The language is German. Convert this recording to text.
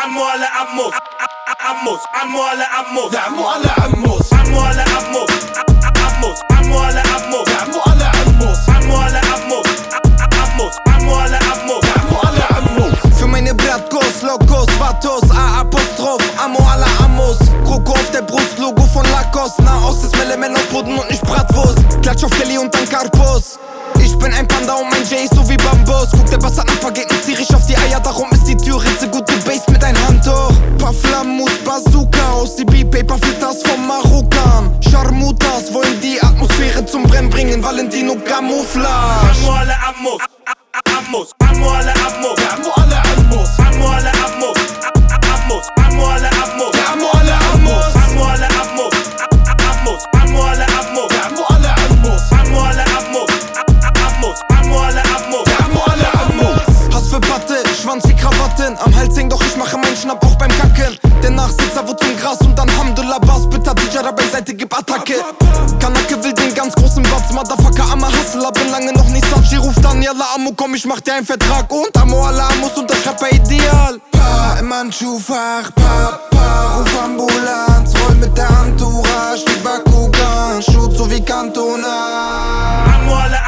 عمو على عموس عموس عمو على عموس عمو على عموس عمو على عموس عموس عمو على عموس عمو على عموس عمو على عموس عموس عمو على عموس عمو على عموس. Für meine Bratgos, Logos, Vatos, A-Apostroph, Ammo à la Amos. Kroko auf der Brust, Logo von Lacoste. Nahost ist Melemen auf Boden und nicht Bratwurst. Klatsch auf Kelly und dann Karpus. Ich bin ein Panda und mein J ist so wie Bambus. Guck, der Bastard nach Spaghetti, zieh ich auf die Eier. Darum ist die Tür ritze gut, du Bass mit ein Handtuch. Paar Flammus, Bazooka aus die B-Paper Filters vom Marokkan. Charmutas wollen die Atmosphäre zum Brennen bringen. Valentino Camouflage. عمو على عموس عموس عمو على عموس عمو على عموس عمو على عموس عموس عمو على عموس عمو على عموس عمو على عموس عموس عمو على عموس عمو على عموس عمو على عموس عموس عمو على عموس عمو على عموس. Hass für Patte, Schwanz wie Krawatten. Am Hals hängt, doch ich mache meinen Schnapp auch beim Kacken. Der Nachsitzer wird zum Gras und dann Hamdullah Bass. Bitter Dijara beiseite, gib Attacke. Kanake will den ganz großen Batz. Motherfucker, Amma Hustler, bin lange noch nicht satt. Sie ruft an, Yalla Ammo, komm, ich mach dir einen Vertrag. Und Ammo alla Amos und der Rapper ideal. Pa im Handschuhfach, ruf Ambulanz. Roll mit der Entourage, die Bakugan. Shoot so wie Cantona. عمو على